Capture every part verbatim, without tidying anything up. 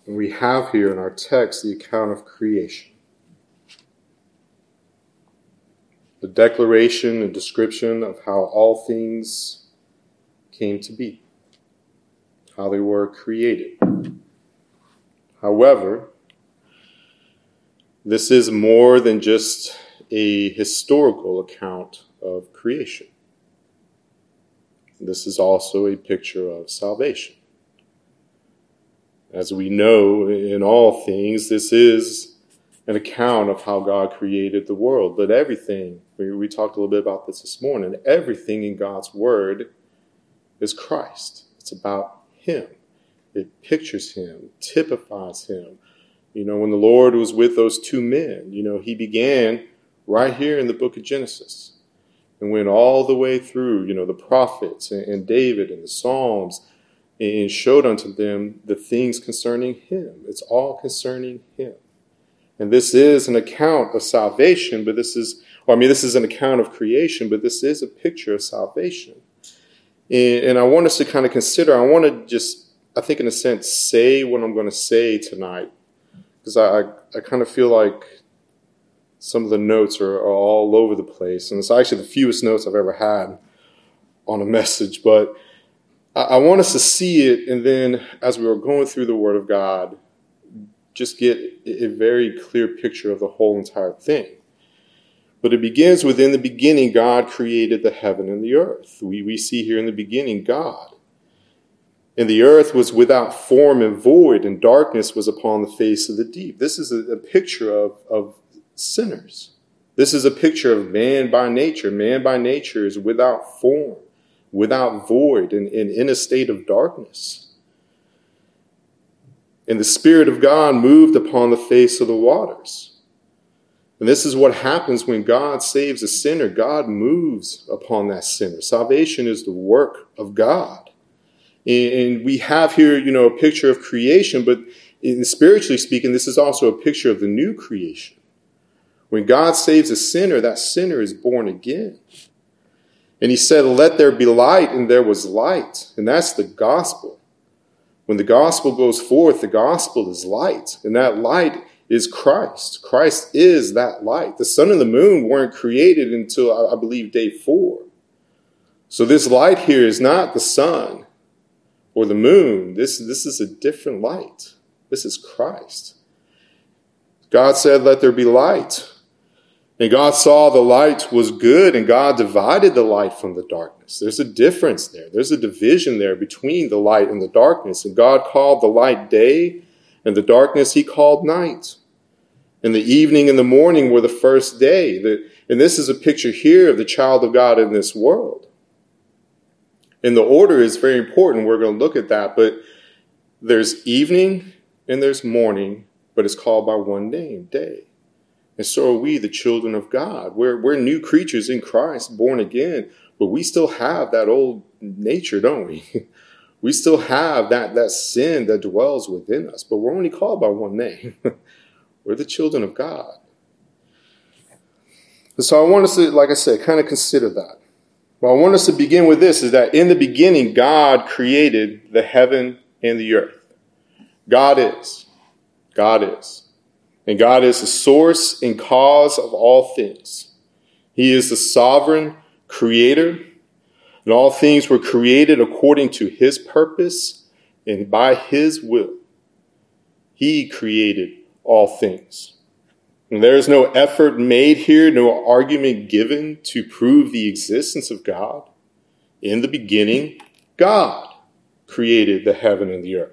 And we have here in our text the account of creation. The declaration and description of how all things came to be, how they were created. However, this is more than just a historical account of creation. This is also a picture of salvation. As we know in all things, this is an account of how God created the world. But everything, we, we talked a little bit about this this morning, everything in God's word is Christ. It's about him. It pictures him, typifies him. You know, when the Lord was with those two men, you know, he began right here in the book of Genesis and went all the way through, you know, the prophets and, and David and the Psalms, and showed unto them the things concerning him. It's all concerning him. And this is an account of salvation, but this is, well, I mean, this is an account of creation, but this is a picture of salvation. And, and I want us to kind of consider, I want to just, I think in a sense, say what I'm going to say tonight. Because I, I, I kind of feel like some of the notes are, are all over the place. And it's actually the fewest notes I've ever had on a message. But I, I want us to see it, and then as we were going through the Word of God, just get a very clear picture of the whole entire thing. But it begins with, in the beginning, God created the heaven and the earth. We, we see here in the beginning, God. And the earth was without form and void, and darkness was upon the face of the deep. This is a, a picture of, of sinners. This is a picture of man by nature. Man by nature is without form, without void, and, and in a state of darkness. And the Spirit of God moved upon the face of the waters. And this is what happens when God saves a sinner. God moves upon that sinner. Salvation is the work of God. And we have here, you know, a picture of creation, but in spiritually speaking, this is also a picture of the new creation. When God saves a sinner, that sinner is born again. And he said, let there be light, and there was light. And that's the gospel. When the gospel goes forth, the gospel is light, and that light is Christ. Christ is that light. The sun and the moon weren't created until, I believe, day four. So this light here is not the sun or the moon. This, this is a different light. This is Christ. God said, let there be light. And God saw the light was good, and God divided the light from the darkness. There's a difference there. There's a division there between the light and the darkness. And God called the light day, and the darkness he called night. And the evening and the morning were the first day. And this is a picture here of the child of God in this world. And the order is very important. We're going to look at that. But there's evening and there's morning, but it's called by one name, day. And so are we, the children of God. We're, we're new creatures in Christ, born again, but we still have that old nature, don't we? We still have that, that sin that dwells within us, but we're only called by one name. We're the children of God. And so I want us to, like I said, kind of consider that. Well, I want us to begin with this, is that in the beginning, God created the heaven and the earth. God is. God is. And God is the source and cause of all things. He is the sovereign creator, and all things were created according to his purpose and by his will. He created all things. And there is no effort made here, no argument given to prove the existence of God. In the beginning, God created the heaven and the earth.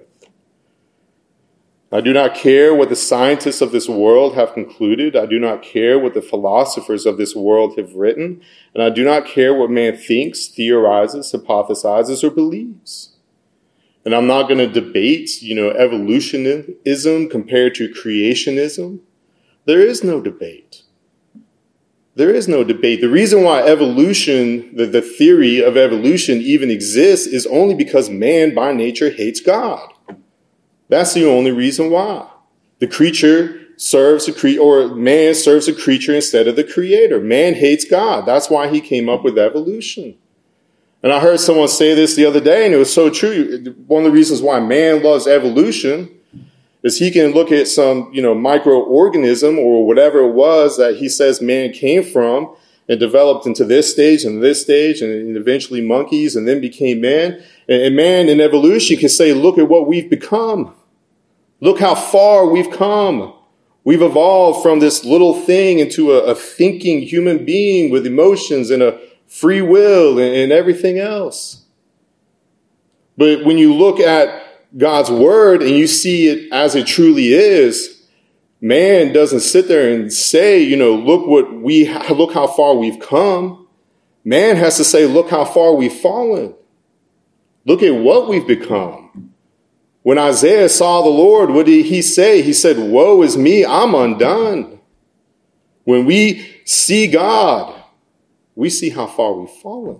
I do not care what the scientists of this world have concluded. I do not care what the philosophers of this world have written. And I do not care what man thinks, theorizes, hypothesizes, or believes. And I'm not going to debate, you know, evolutionism compared to creationism. There is no debate. There is no debate. The reason why evolution, the, the theory of evolution even exists is only because man by nature hates God. That's the only reason why. The creature serves a cre- or man serves a creature instead of the creator. Man hates God. That's why he came up with evolution. And I heard someone say this the other day, and it was so true. One of the reasons why man loves evolution is he can look at some, you know, microorganism or whatever it was that he says man came from and developed into this stage and this stage and eventually monkeys and then became man. And man in evolution can say, look at what we've become. Look how far we've come. We've evolved from this little thing into a, a thinking human being with emotions and a free will and, and everything else. But when you look at God's word and you see it as it truly is, man doesn't sit there and say, you know, look what we, look how far we've come. Man has to say, look how far we've fallen. Look at what we've become. When Isaiah saw the Lord, what did he say? He said, woe is me, I'm undone. When we see God, we see how far we've fallen.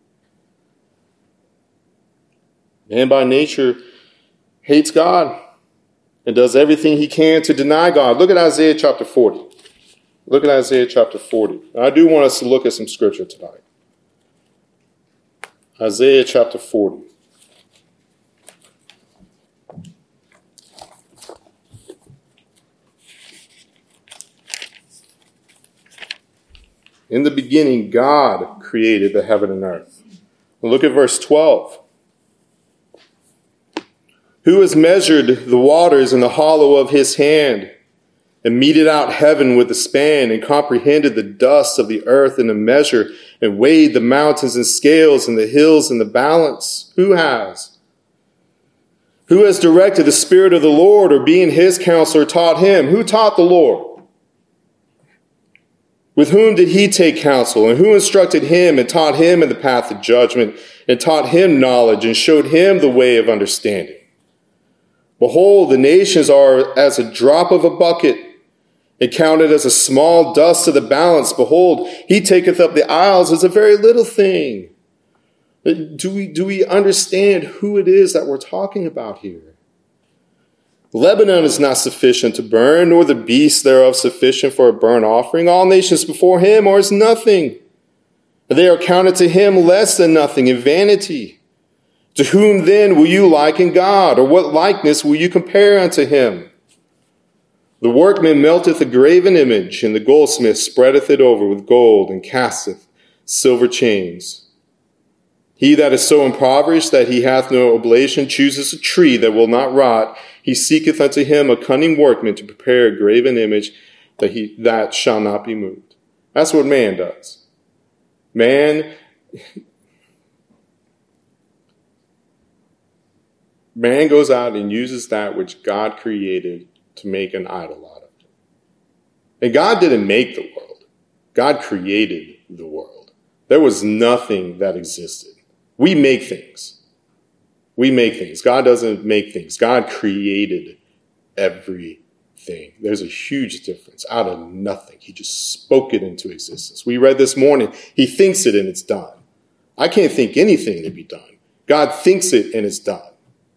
Man by nature hates God and does everything he can to deny God. Look at Isaiah chapter forty. Look at Isaiah chapter forty. And I do want us to look at some scripture tonight. Isaiah chapter forty. In the beginning, God created the heaven and earth. Look at verse twelve. Who has measured the waters in the hollow of his hand and meted out heaven with a span and comprehended the dust of the earth in a measure and weighed the mountains in scales and the hills in the balance? Who has? Who has directed the Spirit of the Lord, or being his counselor taught him? Who taught the Lord? With whom did he take counsel? And who instructed him and taught him in the path of judgment and taught him knowledge and showed him the way of understanding? Behold, the nations are as a drop of a bucket, and counted as a small dust to the balance. Behold, he taketh up the isles as a very little thing. Do we, do we understand who it is that we're talking about here? Lebanon is not sufficient to burn, nor the beasts thereof sufficient for a burnt offering. All nations before him are as nothing. They are counted to him less than nothing in vanity. To whom then will you liken God, or what likeness will you compare unto him? The workman melteth a graven image, and the goldsmith spreadeth it over with gold, and casteth silver chains. He that is so impoverished that he hath no oblation chooses a tree that will not rot. He seeketh unto him a cunning workman to prepare a graven image that he that shall not be moved. That's what man does. Man, man goes out and uses that which God created to make an idol out of it. And God didn't make the world. God created the world. There was nothing that existed. We make things. We make things. God doesn't make things. God created everything. There's a huge difference. Out of nothing, he just spoke it into existence. We read this morning, he thinks it and it's done. I can't think anything to be done. God thinks it and it's done.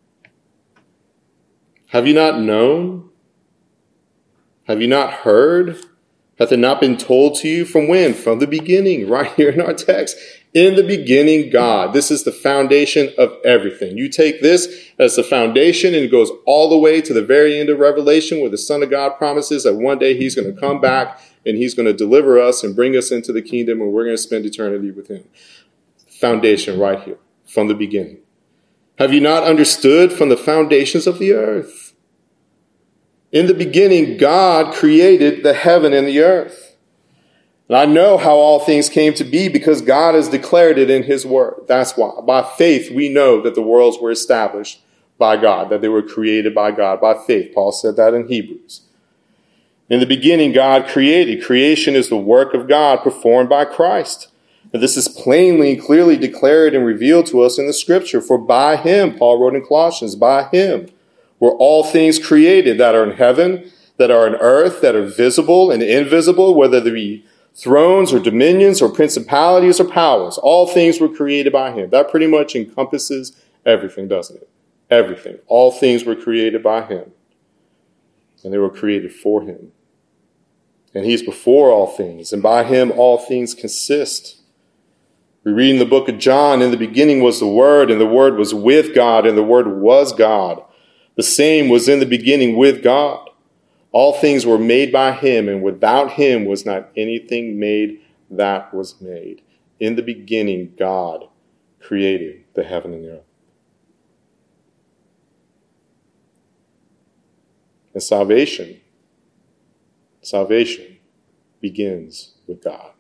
Have you not known? Have you not heard? Hath it not been told to you from when? From the beginning, right here in our text. In the beginning, God. This is the foundation of everything. You take this as the foundation and it goes all the way to the very end of Revelation where the Son of God promises that one day he's going to come back and he's going to deliver us and bring us into the kingdom and we're going to spend eternity with him. Foundation right here from the beginning. Have you not understood from the foundations of the earth? In the beginning, God created the heaven and the earth. And I know how all things came to be because God has declared it in his word. That's why. By faith, we know that the worlds were established by God, that they were created by God. By faith, Paul said that in Hebrews. In the beginning, God created. Creation is the work of God performed by Christ. And this is plainly and clearly declared and revealed to us in the scripture. For by him, Paul wrote in Colossians, by him were all things created that are in heaven, that are in earth, that are visible and invisible, whether they be thrones or dominions or principalities or powers. All things were created by him. That pretty much encompasses everything, doesn't it? Everything. All things were created by him. And they were created for him. And he's before all things. And by him all things consist. We read in the book of John, in the beginning was the Word, and the Word was with God, and the Word was God. The same was in the beginning with God. All things were made by him, and without him was not anything made that was made. In the beginning, God created the heaven and the earth. And salvation, salvation begins with God.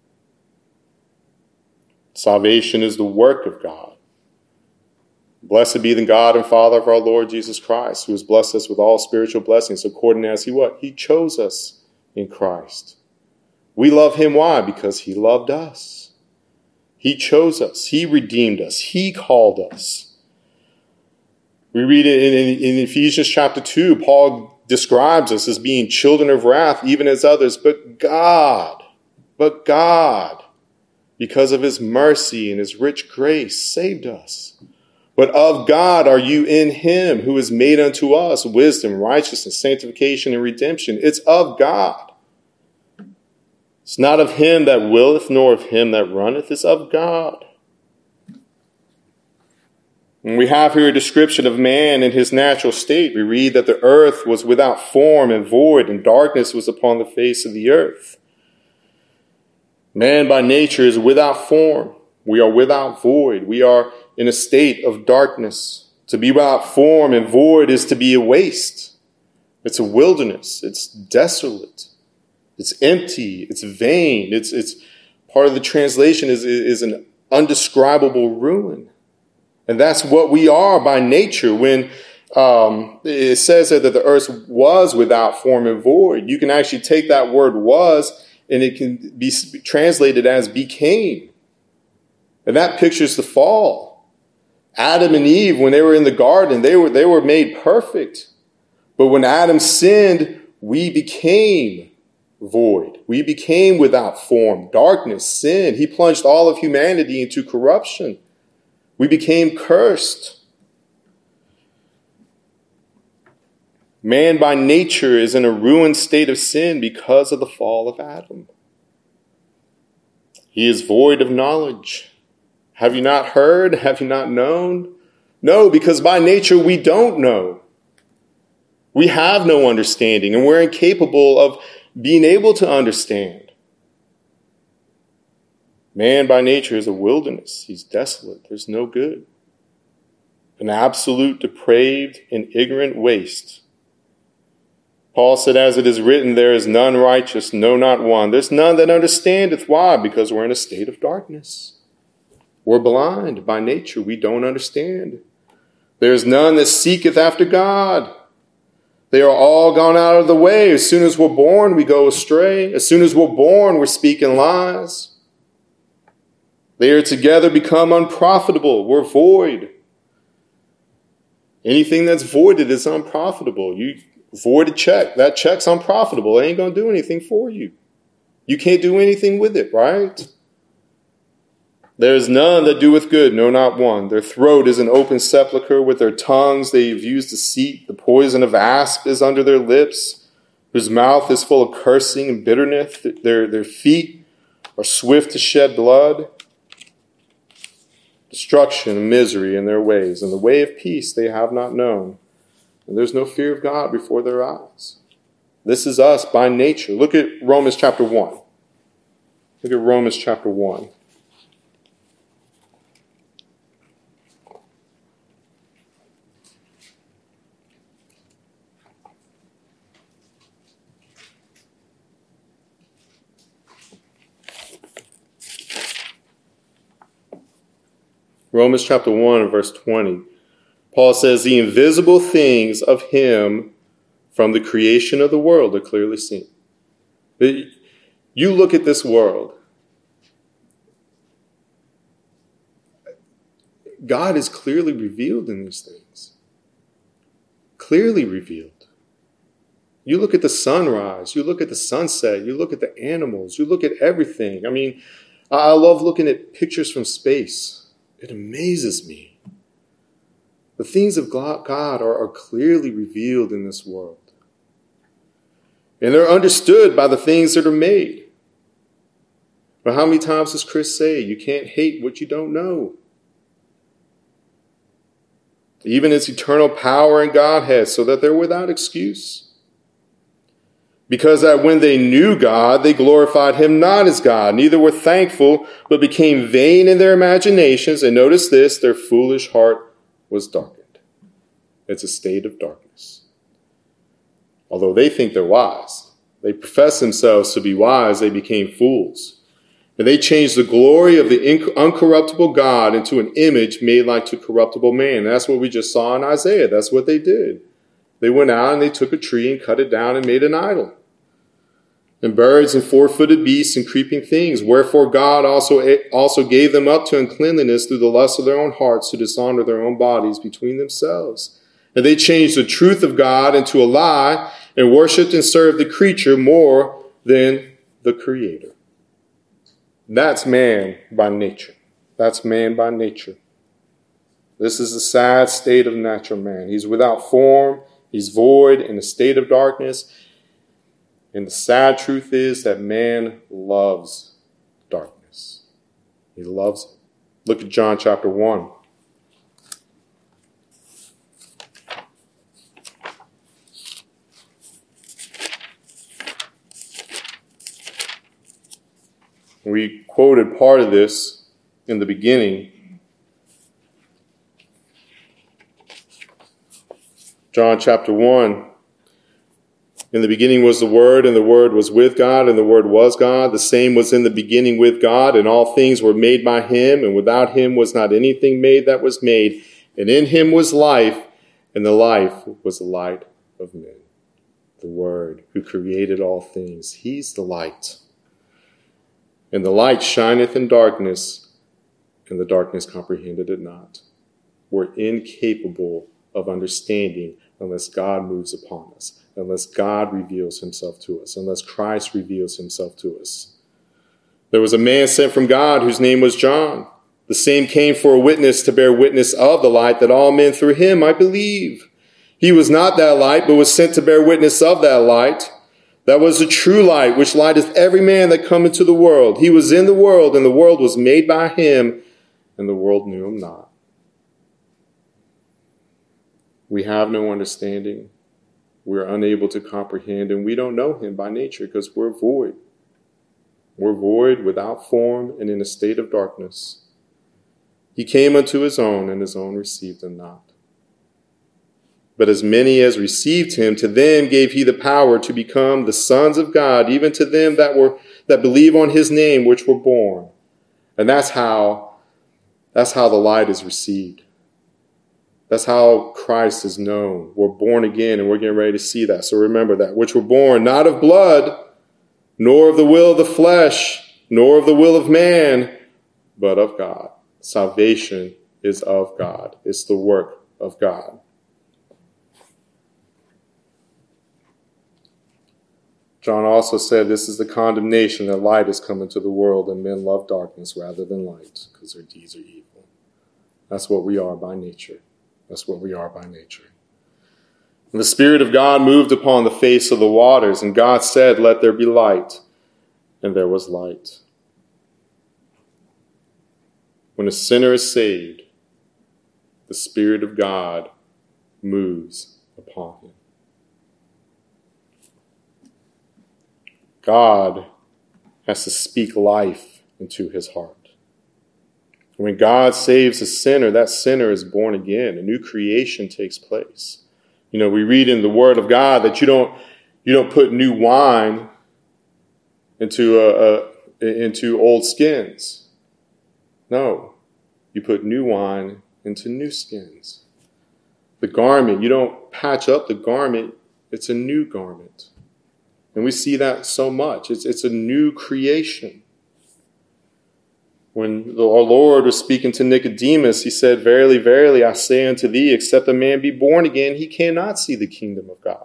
Salvation is the work of God. Blessed be the God and Father of our Lord Jesus Christ, who has blessed us with all spiritual blessings according as he what? He chose us in Christ. We love him. Why? Because he loved us. He chose us. He redeemed us. He called us. We read it in, in, in Ephesians chapter two. Paul describes us as being children of wrath, even as others. But God, but God, because of his mercy and his rich grace, saved us. But of God are you in him, who has made unto us wisdom, righteousness, sanctification, and redemption. It's of God. It's not of him that willeth, nor of him that runneth. It's of God. And we have here a description of man in his natural state. We read that the earth was without form and void, and darkness was upon the face of the earth. Man by nature is without form. We are without void. We are in a state of darkness. To be without form and void is to be a waste. It's a wilderness. It's desolate. It's empty. It's vain. It's, it's part of the translation is, is an undescribable ruin. And that's what we are by nature. When um, it says that the earth was without form and void, you can actually take that word was and it can be translated as became. And that pictures the fall. Adam and Eve, when they were in the garden, they were, they were made perfect. But when Adam sinned, we became void. We became without form, darkness, sin. He plunged all of humanity into corruption. We became cursed. Man by nature is in a ruined state of sin because of the fall of Adam. He is void of knowledge. Have you not heard? Have you not known? No, because by nature we don't know. We have no understanding, and we're incapable of being able to understand. Man by nature is a wilderness. He's desolate. There's no good. An absolute depraved and ignorant waste. Paul said, as it is written, there is none righteous, no, not one. There's none that understandeth. Why? Because we're in a state of darkness. We're blind by nature. We don't understand. There is none that seeketh after God. They are all gone out of the way. As soon as we're born, we go astray. As soon as we're born, we're speaking lies. They are together become unprofitable. We're void. Anything that's voided is unprofitable. You void a check. That check's unprofitable. It ain't going to do anything for you. You can't do anything with it, right? There is none that doeth good, no, not one. Their throat is an open sepulchre. With their tongues they have used deceit. The poison of asp is under their lips, whose mouth is full of cursing and bitterness. Their, their feet are swift to shed blood. Destruction and misery in their ways, and the way of peace they have not known. And there's no fear of God before their eyes. This is us by nature. Look at Romans chapter one. Look at Romans chapter one. Romans chapter one, verse twenty. Paul says, the invisible things of him from the creation of the world are clearly seen. You look at this world. God is clearly revealed in these things. Clearly revealed. You look at the sunrise. You look at the sunset. You look at the animals. You look at everything. I mean, I love looking at pictures from space. It amazes me. The things of God are, are clearly revealed in this world. And they're understood by the things that are made. But how many times does Chris say, you can't hate what you don't know? even its eternal power and Godhead, so that they're without excuse. Because that when they knew God, they glorified him not as God, neither were thankful, but became vain in their imaginations. And notice this, their foolish heart was darkened. It's a state of darkness. Although they think they're wise, they profess themselves to be wise, they became fools. And they changed the glory of the uncorruptible God into an image made like to corruptible man. And that's what we just saw in Isaiah. That's what they did. They went out and they took a tree and cut it down and made an idol. And birds and four-footed beasts and creeping things. Wherefore God also, also gave them up to uncleanness through the lust of their own hearts, to dishonor their own bodies between themselves. And they changed the truth of God into a lie, and worshipped and served the creature more than the Creator. That's man by nature. That's man by nature. This is the sad state of natural man. He's without form. He's void in a state of darkness. And the sad truth is that man loves darkness. He loves it. Look at John chapter one. We quoted part of this in the beginning. John chapter one. In the beginning was the Word, and the Word was with God, and the Word was God. The same was in the beginning with God, and all things were made by him, and without him was not anything made that was made. And in him was life, and the life was the light of men. The Word, who created all things. He's the light. And the light shineth in darkness, and the darkness comprehended it not. We're incapable of understanding unless God moves upon us, unless God reveals himself to us, unless Christ reveals himself to us. There was a man sent from God whose name was John. The same came for a witness to bear witness of the light, that all men through him might believe. He was not that light, but was sent to bear witness of that light. That was the true light, which lighteth every man that come into the world. He was in the world, and the world was made by him, and the world knew him not. We have no understanding. We're unable to comprehend, and we don't know him by nature because we're void. We're void, without form, and in a state of darkness. He came unto his own, and his own received him not. But as many as received him, to them gave he the power to become the sons of God, even to them that were that believe on his name, which were born. And that's how, that's how the light is received. That's how Christ is known. We're born again, and we're getting ready to see that. So remember that. Which were born not of blood, nor of the will of the flesh, nor of the will of man, but of God. Salvation is of God. It's the work of God. John also said this is the condemnation that light has come into the world, and men love darkness rather than light because their deeds are evil. That's what we are by nature. That's what we are by nature. And the Spirit of God moved upon the face of the waters, and God said, "Let there be light," and there was light. When a sinner is saved, the Spirit of God moves upon him. God has to speak life into his heart. When God saves a sinner, that sinner is born again. A new creation takes place. You know, we read in the Word of God that you don't you don't put new wine into a, a into old skins. No, you put new wine into new skins. The garment, you don't patch up the garment, it's a new garment. And we see that so much. It's, it's a new creation. When the, our Lord was speaking to Nicodemus, he said, "Verily, verily, I say unto thee, except a man be born again, he cannot see the kingdom of God."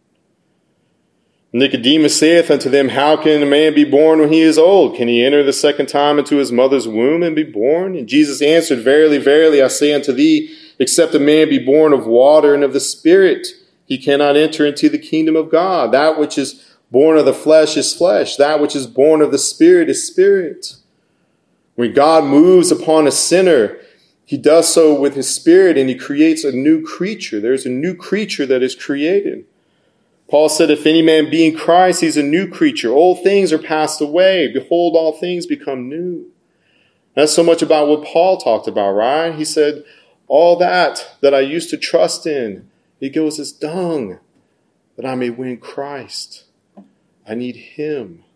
Nicodemus saith unto them, "How can a man be born when he is old? Can he enter the second time into his mother's womb and be born?" And Jesus answered, "Verily, verily, I say unto thee, except a man be born of water and of the Spirit, he cannot enter into the kingdom of God. That which is born of the flesh is flesh. That which is born of the Spirit is spirit." When God moves upon a sinner, He does so with his Spirit, and he creates a new creature. There's a new creature that is created. Paul said, if any man be in Christ, he's a new creature. Old things are passed away. Behold, all things become new. That's so much about what Paul talked about, right? He said, all that that I used to trust in, it goes as dung, that I may win Christ. I need him.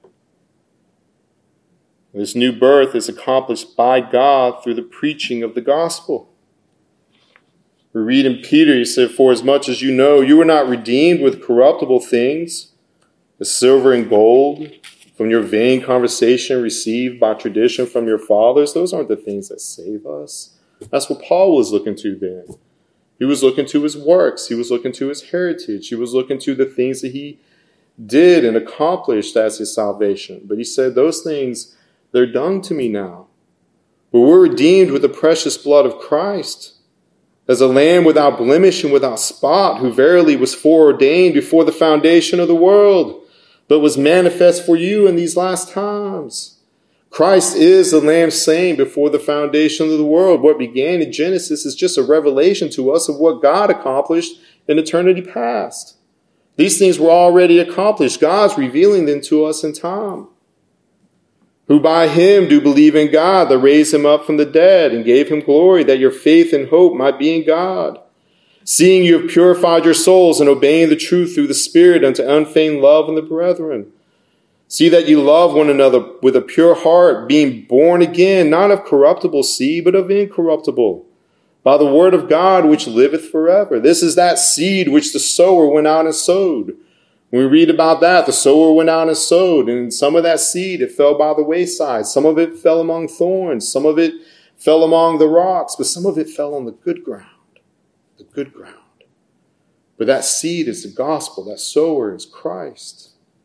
This new birth is accomplished by God through the preaching of the gospel. We read in Peter, he said, for as much as you know, you were not redeemed with corruptible things, as silver and gold, from your vain conversation received by tradition from your fathers. Those aren't the things that save us. That's what Paul was looking to then. He was looking to his works. He was looking to his heritage. He was looking to the things that he did and accomplished as his salvation. But he said, those things, they're dung to me now. But we're redeemed with the precious blood of Christ, as a lamb without blemish and without spot, who verily was foreordained before the foundation of the world, but was manifest for you in these last times. Christ is the lamb slain before the foundation of the world. What began in Genesis is just a revelation to us of what God accomplished in eternity past. These things were already accomplished. God's revealing them to us in time. Who by him do believe in God, that raised him up from the dead and gave him glory, that your faith and hope might be in God. Seeing you have purified your souls and obeying the truth through the Spirit unto unfeigned love in the brethren. See that you love one another with a pure heart, being born again, not of corruptible seed, but of incorruptible, by the word of God which liveth forever. This is that seed which the sower went out and sowed. When we read about that, the sower went out and sowed, and some of that seed, it fell by the wayside. Some of it fell among thorns. Some of it fell among the rocks, but some of it fell on the good ground, the good ground. But that seed is the gospel. That sower is Christ.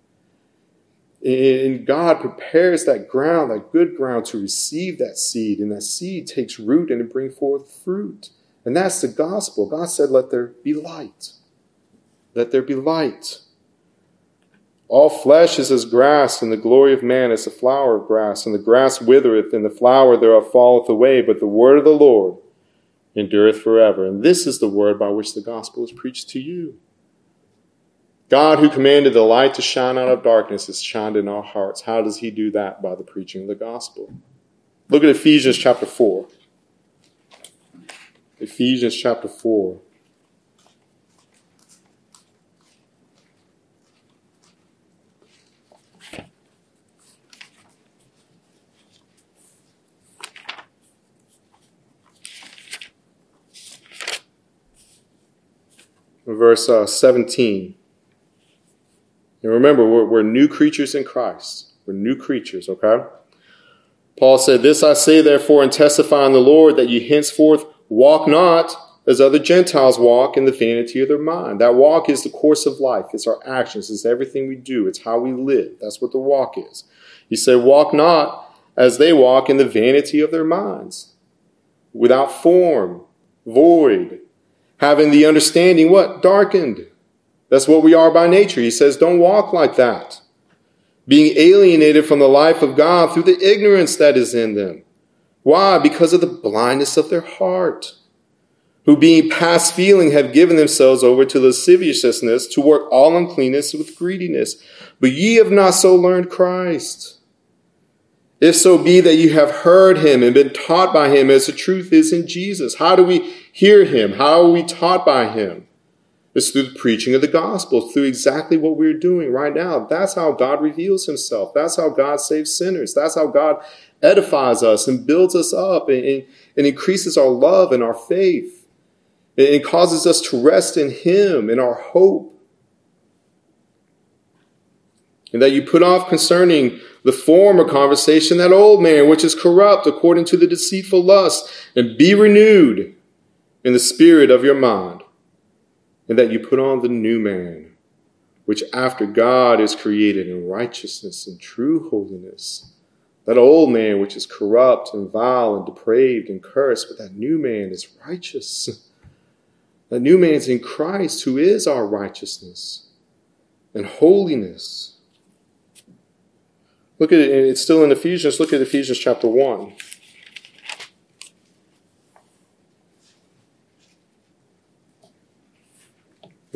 And God prepares that ground, that good ground, to receive that seed. And that seed takes root and it brings forth fruit. And that's the gospel. God said, let there be light. Let there be light. All flesh is as grass, and the glory of man is the flower of grass. And the grass withereth, and the flower thereof falleth away. But the word of the Lord endureth forever. And this is the word by which the gospel is preached to you. God, who commanded the light to shine out of darkness, has shined in our hearts. How does he do that? By the preaching of the gospel. Look at Ephesians chapter four. Ephesians chapter four. Verse uh, seventeen. And remember, we're, we're new creatures in Christ. We're new creatures, okay? Paul said, this I say therefore and testify in the Lord, that ye henceforth walk not as other Gentiles walk in the vanity of their mind. That walk is the course of life. It's our actions. It's everything we do. It's how we live. That's what the walk is. He said, walk not as they walk in the vanity of their minds, without form, void, having the understanding, what? Darkened. That's what we are by nature. He says, don't walk like that. Being alienated from the life of God through the ignorance that is in them. Why? Because of the blindness of their heart. Who being past feeling have given themselves over to lasciviousness, to work all uncleanness with greediness. But ye have not so learned Christ. If so be that you have heard him and been taught by him as the truth is in Jesus. How do we hear him? How are we taught by him? It's through the preaching of the gospel, through exactly what we're doing right now. That's how God reveals himself. That's how God saves sinners. That's how God edifies us and builds us up and, and, and increases our love and our faith. It causes us to rest in him, in our hope. And that you put off concerning the former conversation, that old man which is corrupt according to the deceitful lust, and be renewed in the spirit of your mind. And that you put on the new man, which after God is created in righteousness and true holiness. That old man which is corrupt and vile and depraved and cursed, but that new man is righteous. That new man is in Christ, who is our righteousness and holiness. Look at it, it's still in Ephesians. Look at Ephesians chapter one.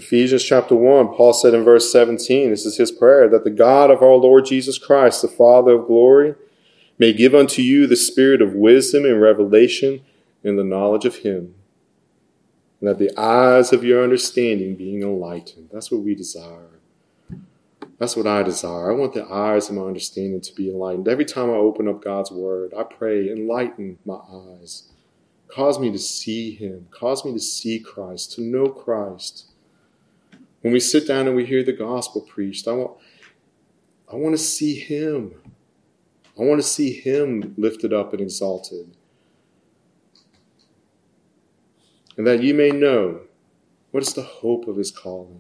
Ephesians chapter one, Paul said in verse seventeen, this is his prayer, that the God of our Lord Jesus Christ, the Father of glory, may give unto you the spirit of wisdom and revelation in the knowledge of him, and that the eyes of your understanding being enlightened. That's what we desire. That's what I desire. I want the eyes of my understanding to be enlightened. Every time I open up God's word, I pray, enlighten my eyes. Cause me to see him. Cause me to see Christ, to know Christ. When we sit down and we hear the gospel preached, I want, I want to see him. I want to see him lifted up and exalted. And that you may know what is the hope of his calling.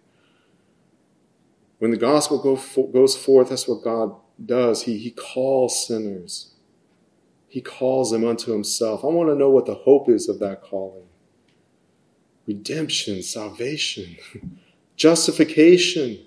When the gospel go for, goes forth, that's what God does. He, he calls sinners. He calls them unto himself. I want to know what the hope is of that calling. Redemption, salvation, justification.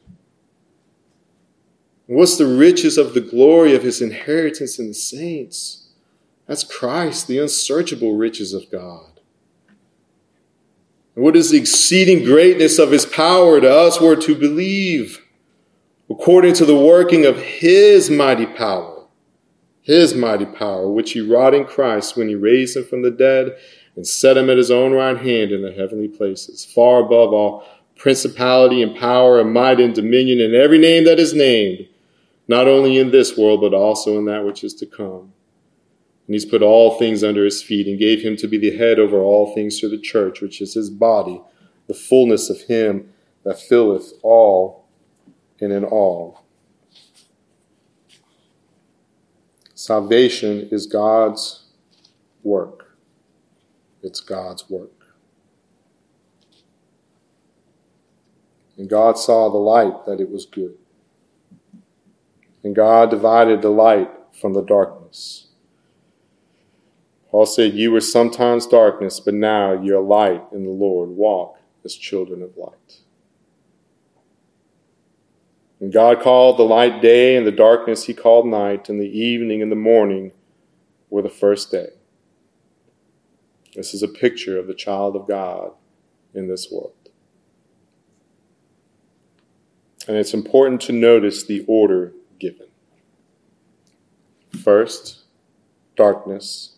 What's the riches of the glory of his inheritance in the saints? That's Christ, the unsearchable riches of God. And what is the exceeding greatness of his power to us who are to believe, according to the working of his mighty power, his mighty power, which he wrought in Christ when he raised him from the dead and set him at his own right hand in the heavenly places, far above all principality and power and might and dominion and every name that is named, not only in this world, but also in that which is to come. And he's put all things under his feet and gave him to be the head over all things to the church, which is his body, the fullness of him that filleth all and in all. Salvation is God's work. It's God's work. And God saw the light that it was good. And God divided the light from the darkness. Paul said, you were sometimes darkness, but now you're light in the Lord. Walk as children of light. And God called the light day, and the darkness he called night, and the evening and the morning were the first day. This is a picture of the child of God in this world. And it's important to notice the order given. First, darkness,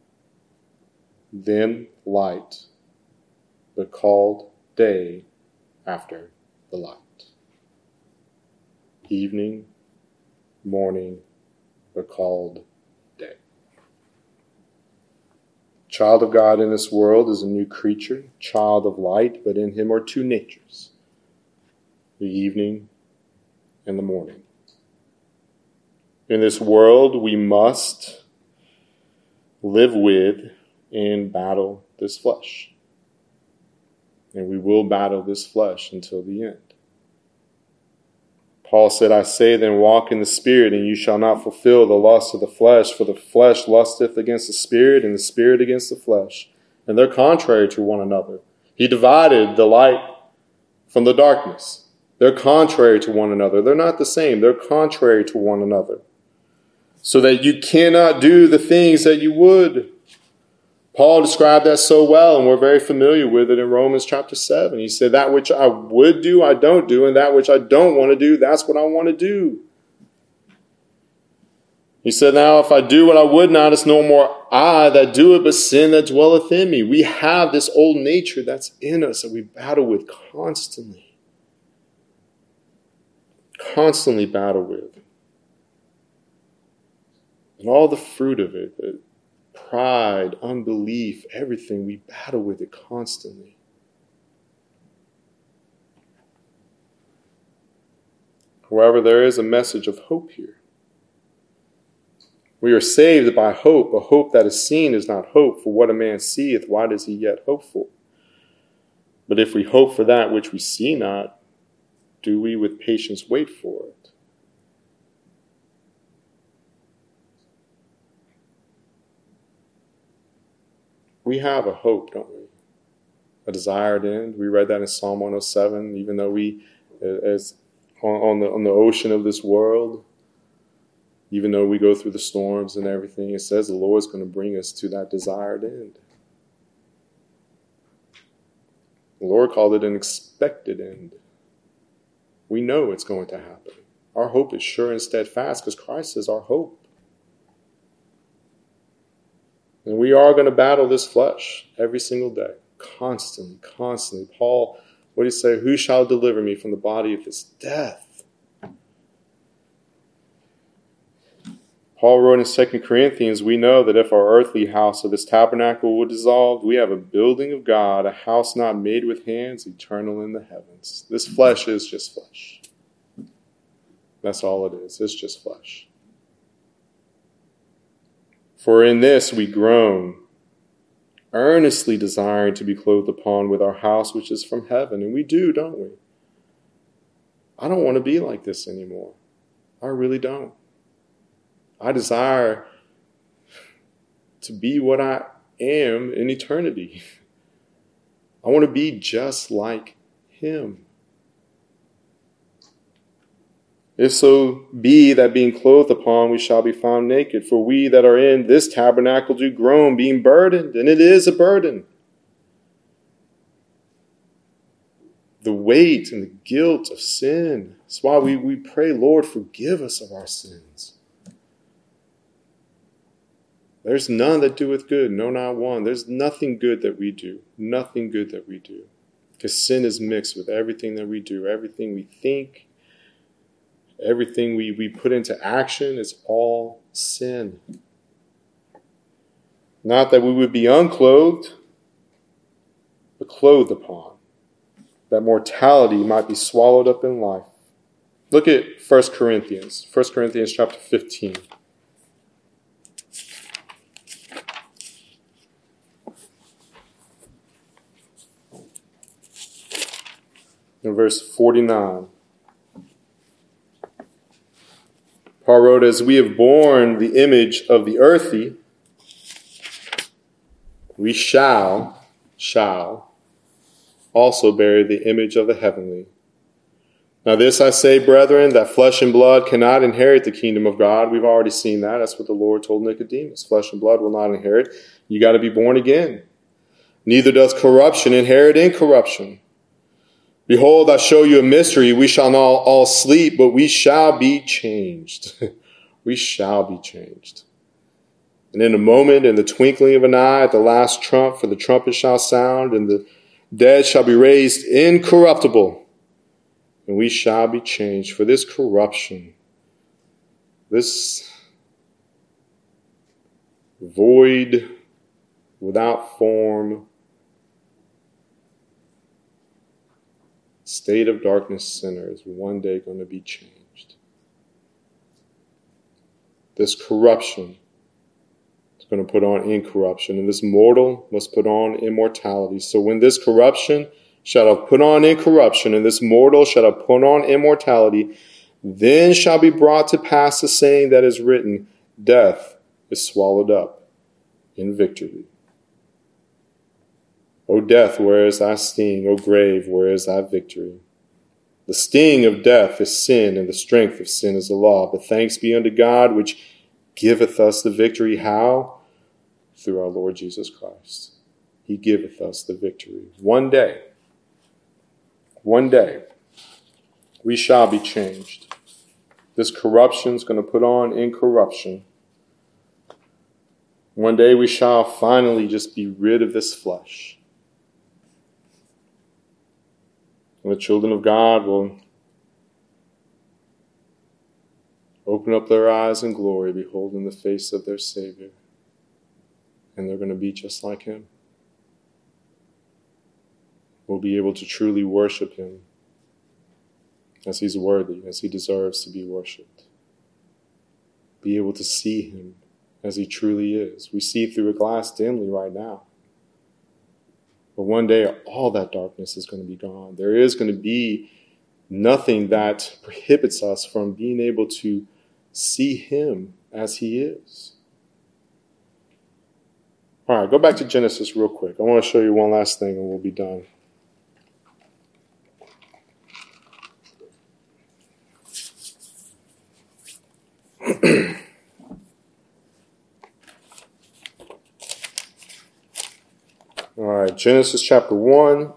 then light, but called day after the light. Evening, morning, but called day. Child of God in this world is a new creature, child of light, but in him are two natures, the evening and the morning. In this world, we must live with and battle this flesh. And we will battle this flesh until the end. Paul said, I say then, walk in the Spirit, and you shall not fulfill the lust of the flesh, for the flesh lusteth against the Spirit, and the Spirit against the flesh. And they're contrary to one another. He divided the light from the darkness. They're contrary to one another. They're not the same. They're contrary to one another. So that you cannot do the things that you would. Paul described that so well, and we're very familiar with it in Romans chapter seven. He said, that which I would do, I don't do, and that which I don't want to do, that's what I want to do. He said, now if I do what I would not, it's no more I that do it, but sin that dwelleth in me. We have this old nature that's in us that we battle with constantly. Constantly battle with. And all the fruit of it, the pride, unbelief, everything, we battle with it constantly. However, there is a message of hope here. We are saved by hope. A hope that is seen is not hope. For what a man seeth, why does he yet hope for? But if we hope for that which we see not, do we with patience wait for it? We have a hope, don't we? A desired end. We read that in Psalm one oh seven, even though we, as on, on the on the ocean of this world, even though we go through the storms and everything, it says the Lord's going to bring us to that desired end. The Lord called it an expected end. We know it's going to happen. Our hope is sure and steadfast because Christ is our hope. And we are going to battle this flesh every single day, constantly, constantly. Paul, what did he say? Who shall deliver me from the body of this death? Paul wrote in Second Corinthians, we know that if our earthly house of this tabernacle were dissolved, we have a building of God, a house not made with hands, eternal in the heavens. This flesh is just flesh. That's all it is. It's just flesh. For in this we groan, earnestly desiring to be clothed upon with our house which is from heaven. And we do, don't we? I don't want to be like this anymore. I really don't. I desire to be what I am in eternity. I want to be just like him. If so be that being clothed upon we shall be found naked, for we that are in this tabernacle do groan, being burdened, and it is a burden. The weight and the guilt of sin. That's why we, we pray, Lord, forgive us of our sins. There's none that doeth good, no, not one. There's nothing good that we do, nothing good that we do. Because sin is mixed with everything that we do, everything we think, everything we, we put into action is all sin. Not that we would be unclothed, but clothed upon, that mortality might be swallowed up in life. Look at First Corinthians, First Corinthians chapter fifteen. In verse forty-nine, Paul wrote, as we have borne the image of the earthy, we shall, shall also bear the image of the heavenly. Now this I say, brethren, that flesh and blood cannot inherit the kingdom of God. We've already seen that. That's what the Lord told Nicodemus. Flesh and blood will not inherit. You got to be born again. Neither does corruption inherit incorruption. Behold, I show you a mystery. We shall not all sleep, but we shall be changed. We shall be changed. And in a moment, in the twinkling of an eye, at the last trump, for the trumpet shall sound, and the dead shall be raised incorruptible, and we shall be changed. For this corruption, this void, without form, state of darkness sinner is one day going to be changed. This corruption is going to put on incorruption, and this mortal must put on immortality. So when this corruption shall have put on incorruption, and this mortal shall have put on immortality, then shall be brought to pass the saying that is written, death is swallowed up in victory. O death, where is thy sting? O grave, where is thy victory? The sting of death is sin, and the strength of sin is the law. But thanks be unto God, which giveth us the victory. How? Through our Lord Jesus Christ. He giveth us the victory. One day, one day, we shall be changed. This corruption is going to put on incorruption. One day we shall finally just be rid of this flesh. And the children of God will open up their eyes in glory, beholding the face of their Savior. And they're going to be just like him. We'll be able to truly worship him as he's worthy, as he deserves to be worshipped. Be able to see him as he truly is. We see through a glass dimly right now. But one day, all that darkness is going to be gone. There is going to be nothing that prohibits us from being able to see him as he is. All right, go back to Genesis real quick. I want to show you one last thing and we'll be done. All right, Genesis chapter one.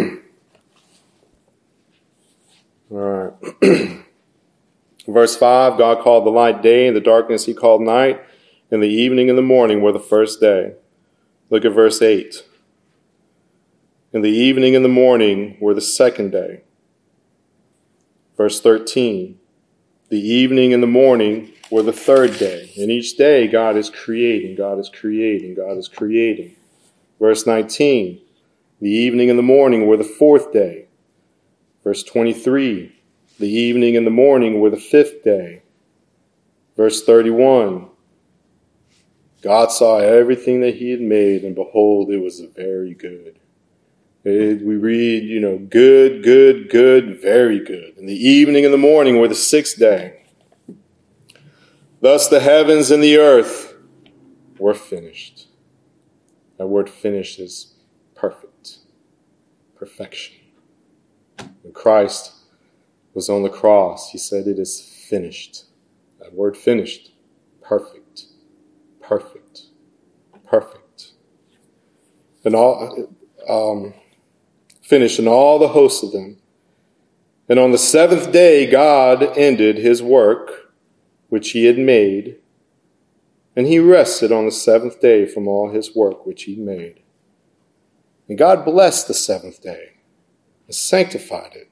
All right. Verse five, God called the light day, and the darkness he called night, and the evening and the morning were the first day. Look at verse eight. And the evening and the morning were the second day. Verse thirteen. The evening and the morning were the third day. And each day God is creating, God is creating, God is creating. Verse nineteen. The evening and the morning were the fourth day. Verse twenty-three. The evening and the morning were the fifth day. Verse thirty-one. God saw everything that he had made, and behold, it was very good. It, we read, you know, good, good, good, very good. And the evening and the morning were the sixth day. Thus the heavens and the earth were finished. That word finished is perfect. Perfection. When Christ was on the cross, he said, it is finished. That word finished, perfect, perfect, perfect. And all, um, finished in all the hosts of them. And on the seventh day, God ended his work, which he had made, and he rested on the seventh day from all his work which he made. And God blessed the seventh day and sanctified it,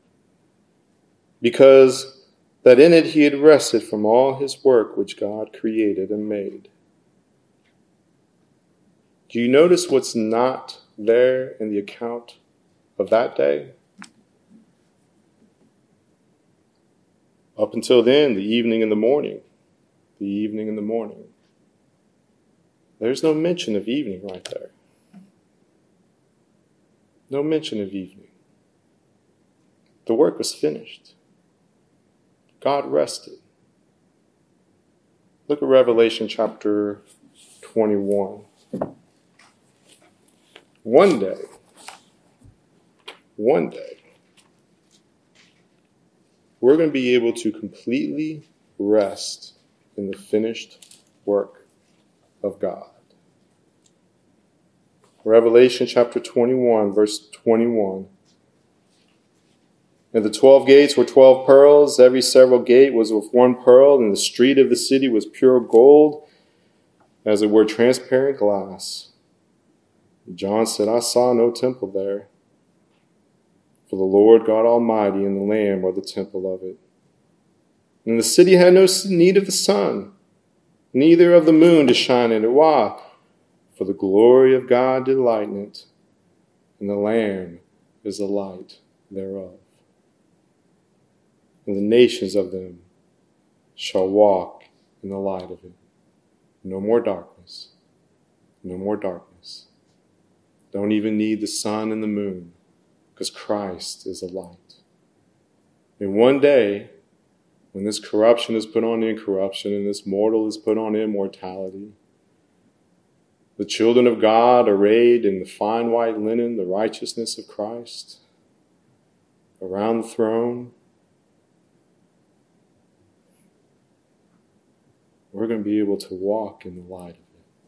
because that in it he had rested from all his work which God created and made. Do you notice what's not there in the account of that day? Up until then, the evening and the morning. The evening and the morning. There's no mention of evening right there. No mention of evening. The work was finished. God rested. Look at Revelation chapter twenty-one. One day, one day, we're going to be able to completely rest in the finished work of God. Revelation chapter twenty-one, verse twenty-one. And the twelve gates were twelve pearls. Every several gate was with one pearl, and the street of the city was pure gold, as it were transparent glass. John said, I saw no temple there, for the Lord God Almighty and the Lamb are the temple of it. And the city had no need of the sun, neither of the moon to shine in it. Why? For the glory of God did lighten it, and the Lamb is the light thereof. And the nations of them shall walk in the light of it. No more darkness. No more darkness. Don't even need the sun and the moon, because Christ is a light. And one day, when this corruption is put on incorruption and this mortal is put on immortality, the children of God arrayed in the fine white linen, the righteousness of Christ, around the throne, we're going to be able to walk in the light of it.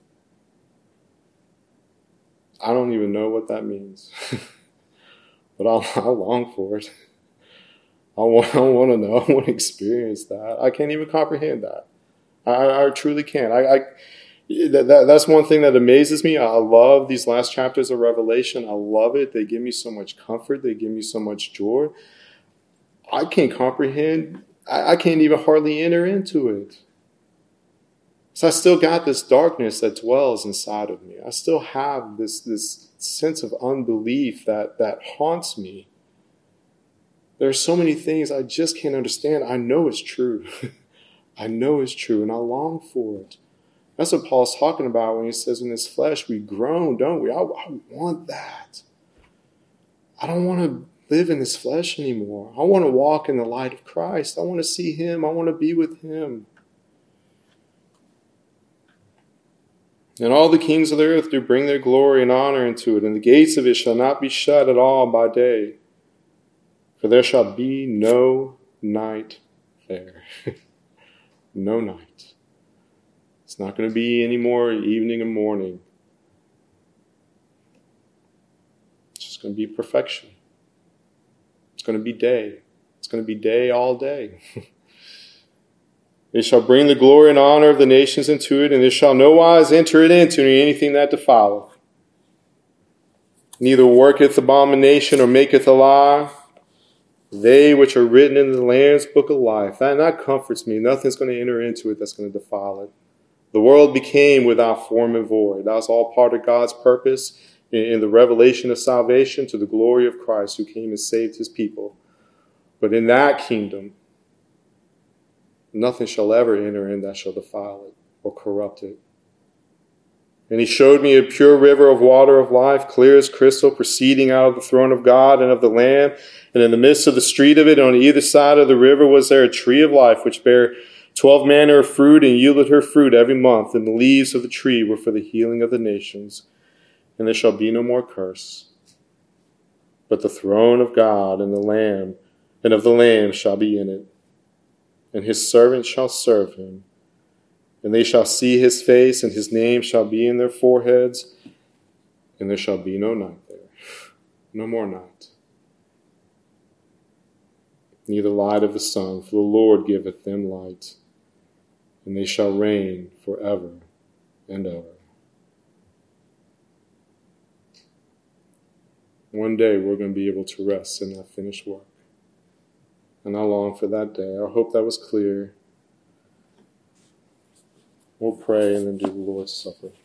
I don't even know what that means, but I'll, I'll long for it. I want, I want to know. I want to experience that. I can't even comprehend that. I, I truly can't. I, I that, that, that's one thing that amazes me. I love these last chapters of Revelation. I love it. They give me so much comfort. They give me so much joy. I can't comprehend. I, I can't even hardly enter into it. So I still got this darkness that dwells inside of me. I still have this, this sense of unbelief that, that haunts me. There are so many things I just can't understand. I know it's true. I know it's true, and I long for it. That's what Paul's talking about when he says in this flesh we groan, don't we? I, I want that. I don't want to live in this flesh anymore. I want to walk in the light of Christ. I want to see him. I want to be with him. And all the kings of the earth do bring their glory and honor into it, and the gates of it shall not be shut at all by day, for there shall be no night there. No night. It's not going to be any more evening and morning. going to be perfection. It's going to be day. It's going to be day all day. They shall bring the glory and honor of the nations into it, and they shall no wise enter it into anything that defileth. Neither worketh abomination or maketh a lie. They which are written in the Lamb's book of life. That, that comforts me. Nothing's going to enter into it that's going to defile it. The world became without form and void. That was all part of God's purpose in, in the revelation of salvation to the glory of Christ who came and saved his people. But in that kingdom, nothing shall ever enter in that shall defile it or corrupt it. And he showed me a pure river of water of life, clear as crystal, proceeding out of the throne of God and of the Lamb. And in the midst of the street of it, on either side of the river, was there a tree of life, which bare twelve manner of fruit, and yielded her fruit every month. And the leaves of the tree were for the healing of the nations. And there shall be no more curse. But the throne of God and the Lamb and of the Lamb shall be in it. And his servants shall serve him. And they shall see his face, and his name shall be in their foreheads. And there shall be no night there. No more night. Neither light of the sun, for the Lord giveth them light. And they shall reign forever and ever. One day we're going to be able to rest in that finished work. And I long for that day. I hope that was clear. We'll pray and then do the Lord's Supper.